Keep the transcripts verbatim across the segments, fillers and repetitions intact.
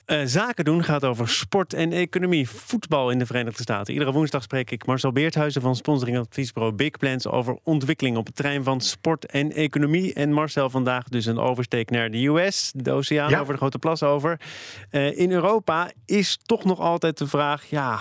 Uh, zaken doen gaat over sport en economie. Voetbal in de Verenigde Staten. Iedere woensdag spreek ik Marcel Beerthuizen van sponsoringadviesbureau Big Plans over ontwikkeling op het terrein van sport en economie. En Marcel, vandaag dus een oversteek naar de U S, de oceaan ja. over de Grote Plas over. Uh, in Europa is toch nog altijd de vraag, ja,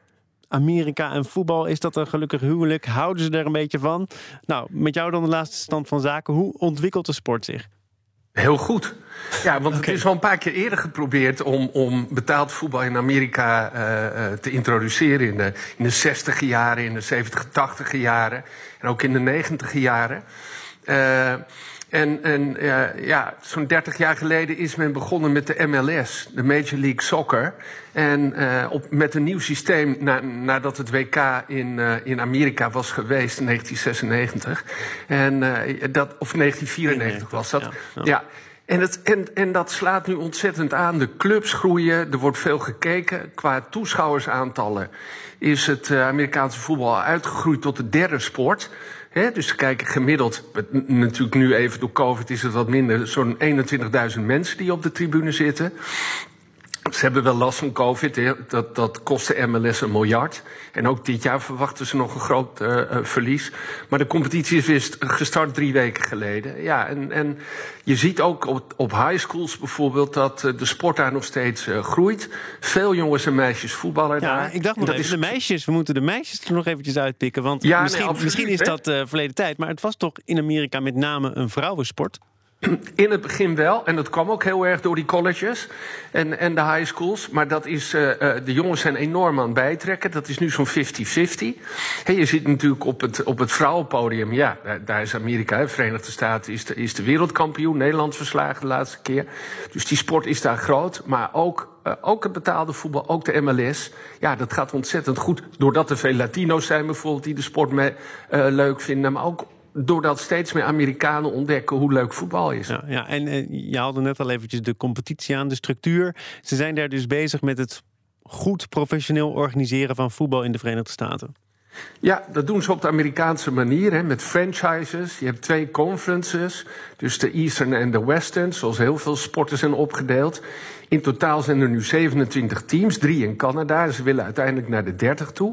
Amerika en voetbal, is dat een gelukkig huwelijk? Houden ze er een beetje van? Nou, met jou dan de laatste stand van zaken. Hoe ontwikkelt de sport zich? Heel goed. Ja, want okay. Het is al een paar keer eerder geprobeerd om, om betaald voetbal in Amerika uh, te introduceren. In de, in de zestiger jaren, in de zeventig, tachtiger jaren en ook in de negentiger jaren. Uh, en en uh, ja, zo'n dertig jaar geleden is men begonnen met de M L S, de Major League Soccer. En uh, op, met een nieuw systeem na, nadat het W K in, uh, in Amerika was geweest in negentien zesennegentig. En, uh, dat, of negentien vierennegentig was dat. Ja. ja. ja. En, het, en, en dat slaat nu ontzettend aan. De clubs groeien, er wordt veel gekeken. Qua toeschouwersaantallen is het uh, Amerikaanse voetbal uitgegroeid tot de derde sport. He, dus kijken gemiddeld, natuurlijk nu even door COVID is het wat minder, zo'n eenentwintigduizend mensen die op de tribune zitten. Ze hebben wel last van COVID, he. dat, dat kost de M L S een miljard. En ook dit jaar verwachten ze nog een groot uh, verlies. Maar de competitie is weer gestart drie weken geleden. Ja, en, en je ziet ook op, op high schools bijvoorbeeld dat uh, de sport daar nog steeds uh, groeit. Veel jongens en meisjes voetballen ja, daar. Ik dacht nog dat even, is... de meisjes, we moeten de meisjes er nog eventjes uitpikken. Want ja, misschien, nee, absoluut, misschien is dat uh, verleden tijd. Maar het was toch in Amerika met name een vrouwensport? In het begin wel, en dat kwam ook heel erg door die colleges en, en de high schools. Maar dat is, uh, de jongens zijn enorm aan het bijtrekken. Dat is nu zo'n vijftig vijftig. Hey, je ziet natuurlijk op het, op het vrouwenpodium, ja, daar, daar is Amerika, de Verenigde Staten is de, is de wereldkampioen. Nederland verslagen de laatste keer. Dus die sport is daar groot, maar ook... Uh, ook het betaalde voetbal, ook de M L S. Ja, dat gaat ontzettend goed. Doordat er veel Latino's zijn bijvoorbeeld die de sport me, uh, leuk vinden. Maar ook doordat steeds meer Amerikanen ontdekken hoe leuk voetbal is. Ja, ja en uh, je haalde net al eventjes de competitie aan, de structuur. Ze zijn daar dus bezig met het goed professioneel organiseren van voetbal in de Verenigde Staten. Ja, dat doen ze op de Amerikaanse manier, hè, met franchises. Je hebt twee conferences, dus de Eastern en de Western, zoals heel veel sporten zijn opgedeeld. In totaal zijn er nu zevenentwintig teams, drie in Canada. Ze willen uiteindelijk naar de dertig toe.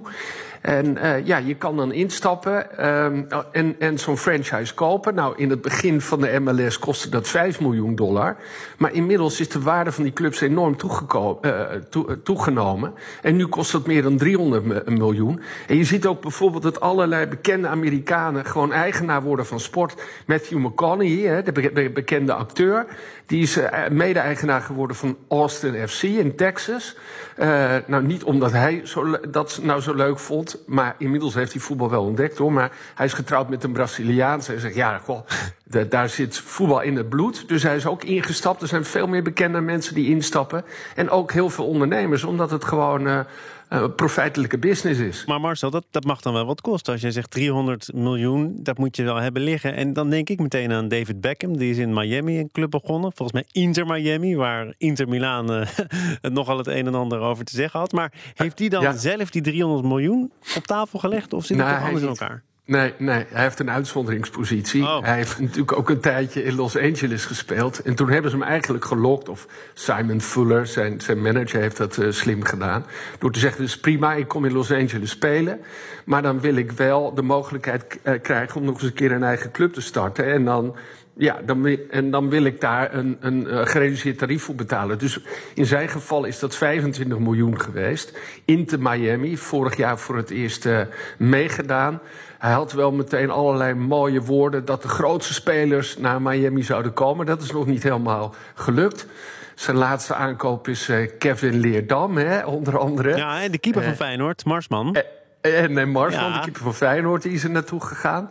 En uh, ja, je kan dan instappen um, en, en zo'n franchise kopen. Nou, in het begin van de M L S kostte dat vijf miljoen dollar. Maar inmiddels is de waarde van die clubs enorm toegeko- uh, to- toegenomen. En nu kost dat meer dan driehonderd miljoen. En je ziet ook bijvoorbeeld dat allerlei bekende Amerikanen gewoon eigenaar worden van sport. Matthew McConaughey, hè, de be- bekende acteur, die is uh, mede-eigenaar geworden van Austin F C in Texas. Uh, nou, niet omdat hij zo, dat nou zo leuk vond, maar inmiddels heeft hij voetbal wel ontdekt, hoor. Maar hij is getrouwd met een Braziliaanse. Hij zegt, ja, goh, de, daar zit voetbal in het bloed. Dus hij is ook ingestapt. Er zijn veel meer bekende mensen die instappen. En ook heel veel ondernemers, omdat het gewoon uh, uh, profijtelijke business is. Maar Marcel, dat, dat mag dan wel wat kosten. Als jij zegt driehonderd miljoen, dat moet je wel hebben liggen. En dan denk ik meteen aan David Beckham. Die is in Miami een club begonnen. Volgens mij Inter Miami, waar Inter Milaan uh, het nogal het een en ander over te zeggen had. Maar heeft die dan ja. zelf die driehonderd miljoen op tafel gelegd? Of zit het nou, toch anders in elkaar? Nee, nee, hij heeft een uitzonderingspositie. Oh. Hij heeft natuurlijk ook een tijdje in Los Angeles gespeeld. En toen hebben ze hem eigenlijk gelokt. Of Simon Fuller, zijn, zijn manager, heeft dat uh, slim gedaan. Door te zeggen, dus prima, ik kom in Los Angeles spelen. Maar dan wil ik wel de mogelijkheid uh, krijgen om nog eens een keer een eigen club te starten. En dan... Ja, dan, en dan wil ik daar een, een uh, gereduceerd tarief voor betalen. Dus in zijn geval is dat vijfentwintig miljoen geweest. Inter Miami, vorig jaar voor het eerst uh, meegedaan. Hij had wel meteen allerlei mooie woorden dat de grootste spelers naar Miami zouden komen. Dat is nog niet helemaal gelukt. Zijn laatste aankoop is uh, Kevin Leerdam, hè, onder andere. Ja, en de keeper uh, van Feyenoord, Marsman. Uh, en nee, Marsman, ja. De keeper van Feyenoord, die is er naartoe gegaan.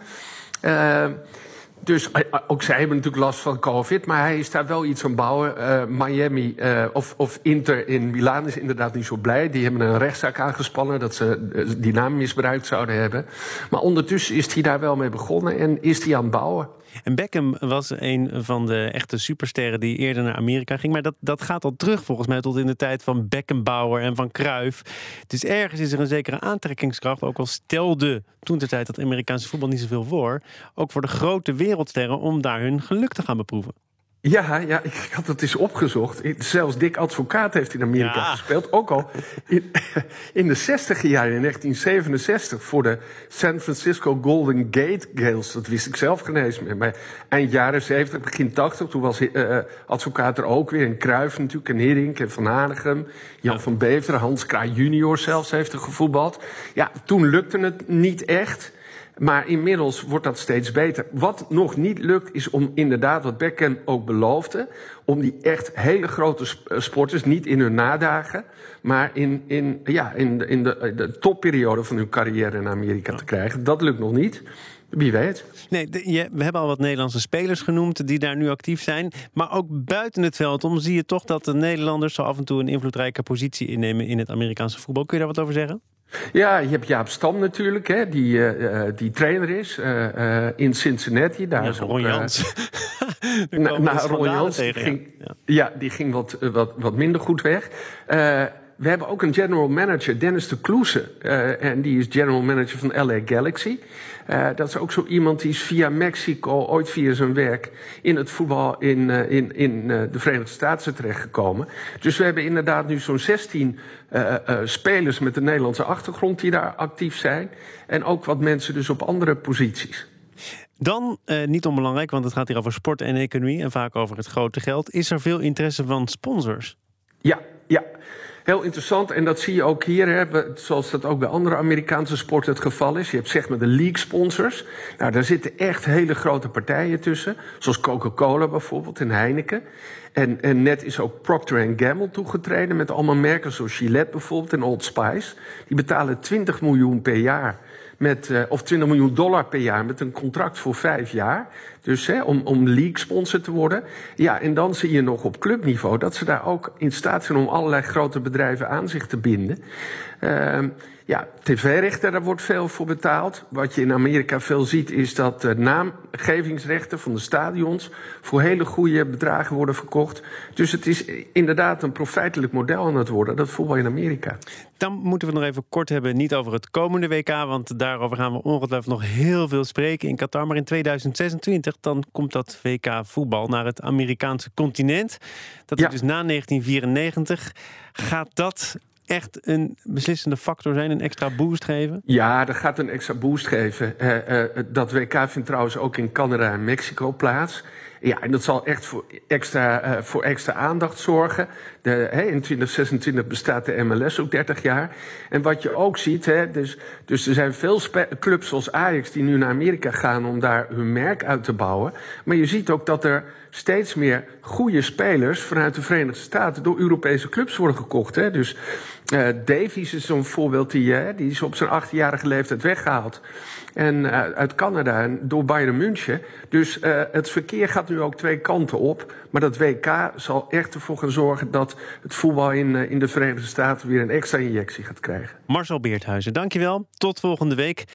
Uh, Dus ook zij hebben natuurlijk last van COVID, maar hij is daar wel iets aan bouwen. Uh, Miami uh, of, of Inter in Milaan is inderdaad niet zo blij. Die hebben een rechtszaak aangespannen dat ze die naam misbruikt zouden hebben. Maar ondertussen is hij daar wel mee begonnen en is hij aan het bouwen. En Beckham was een van de echte supersterren die eerder naar Amerika ging. Maar dat, dat gaat al terug volgens mij tot in de tijd van Beckenbauer en van Cruyff. Dus ergens is er een zekere aantrekkingskracht. Ook al stelde toen de tijd dat Amerikaanse voetbal niet zoveel voor. Ook voor de grote wereldsterren om daar hun geluk te gaan beproeven. Ja, ja, ik had het eens opgezocht. Zelfs Dick Advocaat heeft in Amerika ja. gespeeld. Ook al in, in de zestiger jaren, in negentien zevenenzestig... voor de San Francisco Golden Gate Gaels. Dat wist ik zelf geen eens meer. Maar eind jaren zeventig, begin tachtig... toen was uh, Advocaat er ook weer. En Cruijff natuurlijk, en Hiddink, en Van Hanegem... Jan ja. van Beveren, Hans Kraaij junior zelfs heeft er gevoetbald. Ja, toen lukte het niet echt... Maar inmiddels wordt dat steeds beter. Wat nog niet lukt is om inderdaad, wat Beckham ook beloofde... om die echt hele grote sporters, niet in hun nadagen... maar in, in, ja, in, de, in de, de topperiode van hun carrière in Amerika te krijgen. Dat lukt nog niet. Wie weet. Nee, de, je, we hebben al wat Nederlandse spelers genoemd die daar nu actief zijn. Maar ook buiten het veld om zie je toch dat de Nederlanders... zo af en toe een invloedrijke positie innemen in het Amerikaanse voetbal. Kun je daar wat over zeggen? Ja, je hebt Jaap Stam natuurlijk, hè, die, uh, die trainer is uh, uh, in Cincinnati. Daar ja, is Ron Jans. Uh, na, na Ron Jans, die ging, ja. ja, die ging wat, wat, wat minder goed weg. Uh, we hebben ook een general manager, Dennis de Kloese. Uh, en die is general manager van L A Galaxy. Uh, dat is ook zo iemand die is via Mexico, ooit via zijn werk... in het voetbal in, uh, in, in uh, de Verenigde Staten terechtgekomen. Dus we hebben inderdaad nu zo'n zestien uh, uh, spelers met een Nederlandse achtergrond... die daar actief zijn. En ook wat mensen dus op andere posities. Dan, uh, niet onbelangrijk, want het gaat hier over sport en economie... en vaak over het grote geld. Is er veel interesse van sponsors? Ja, ja. Heel interessant, en dat zie je ook hier, hè, zoals dat ook bij andere Amerikaanse sporten het geval is. Je hebt zeg maar de league sponsors. Nou, daar zitten echt hele grote partijen tussen. Zoals Coca-Cola bijvoorbeeld en Heineken. En, en net is ook Procter en Gamble toegetreden met allemaal merken zoals Gillette bijvoorbeeld en Old Spice. Die betalen twintig miljoen per jaar. Met, uh, of twintig miljoen dollar per jaar met een contract voor vijf jaar. Dus hè, om, om league sponsor te worden. Ja, en dan zie je nog op clubniveau dat ze daar ook in staat zijn om allerlei grote bedrijven aan zich te binden. Uh, ja, tv-rechten, daar wordt veel voor betaald. Wat je in Amerika veel ziet is dat uh, naamgevingsrechten van de stadions voor hele goede bedragen worden verkocht. Dus het is inderdaad een profijtelijk model aan het worden, dat voetbal in Amerika. Dan moeten we het nog even kort hebben, niet over het komende W K... want daarover gaan we ongetwijfeld nog heel veel spreken in Qatar. Maar in tweeduizend zesentwintig dan komt dat W K voetbal naar het Amerikaanse continent. Dat is ja. dus na negentien vierennegentig. Gaat dat echt een beslissende factor zijn, een extra boost geven? Ja, dat gaat een extra boost geven. Uh, uh, dat W K vindt trouwens ook in Canada en Mexico plaats. Ja, en dat zal echt voor extra, uh, voor extra aandacht zorgen. De, hè, in twintig zesentwintig bestaat de M L S ook dertig jaar. En wat je ook ziet, hè, dus, dus er zijn veel spe- clubs zoals Ajax die nu naar Amerika gaan om daar hun merk uit te bouwen. Maar je ziet ook dat er steeds meer goede spelers vanuit de Verenigde Staten door Europese clubs worden gekocht. Hè. Dus uh, Davies is zo'n voorbeeld, die, uh, die is op zijn achttienjarige leeftijd weggehaald. En uh, uit Canada door Bayern München. Dus uh, het verkeer gaat nu ook twee kanten op. Maar dat W K zal echt ervoor gaan zorgen dat het voetbal in, uh, in de Verenigde Staten weer een extra injectie gaat krijgen. Marcel Beerthuizen, dankjewel. Tot volgende week.